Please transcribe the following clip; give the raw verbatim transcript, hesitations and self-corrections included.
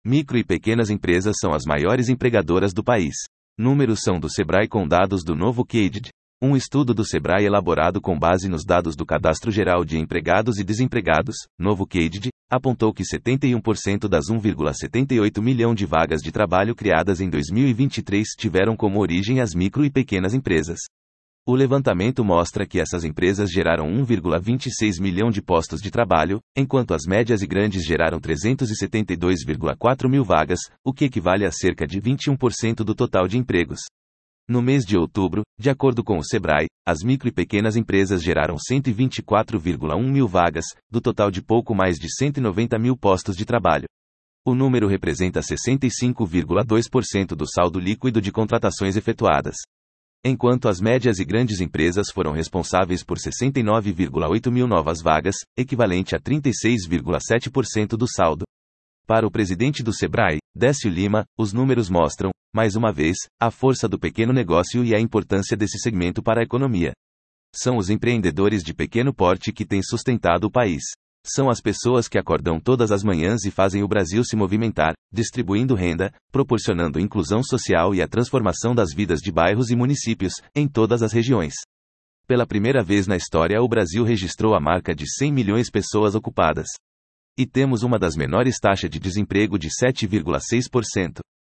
Micro e pequenas empresas são as maiores empregadoras do país. Números são do Sebrae com dados do novo C A D E. Um estudo do Sebrae elaborado com base nos dados do Cadastro Geral de Empregados e Desempregados, novo C A D E, apontou que setenta e um por cento das um vírgula setenta e oito milhão de vagas de trabalho criadas em dois mil e vinte e três tiveram como origem as micro e pequenas empresas. O levantamento mostra que essas empresas geraram um vírgula vinte e seis milhão de postos de trabalho, enquanto as médias e grandes geraram trezentos e setenta e dois vírgula quatro mil vagas, o que equivale a cerca de vinte e um por cento do total de empregos. No mês de outubro, de acordo com o Sebrae, as micro e pequenas empresas geraram cento e vinte e quatro vírgula um mil vagas, do total de pouco mais de cento e noventa mil postos de trabalho. O número representa sessenta e cinco vírgula dois por cento do saldo líquido de contratações efetuadas. Enquanto as médias e grandes empresas foram responsáveis por sessenta e nove vírgula oito mil novas vagas, equivalente a trinta e seis vírgula sete por cento do saldo. Para o presidente do Sebrae, Décio Lima, os números mostram, mais uma vez, a força do pequeno negócio e a importância desse segmento para a economia. São os empreendedores de pequeno porte que têm sustentado o país. São as pessoas que acordam todas as manhãs e fazem o Brasil se movimentar, distribuindo renda, proporcionando inclusão social e a transformação das vidas de bairros e municípios, em todas as regiões. Pela primeira vez na história, o Brasil registrou a marca de cem milhões de pessoas ocupadas. E temos uma das menores taxas de desemprego de sete vírgula seis por cento.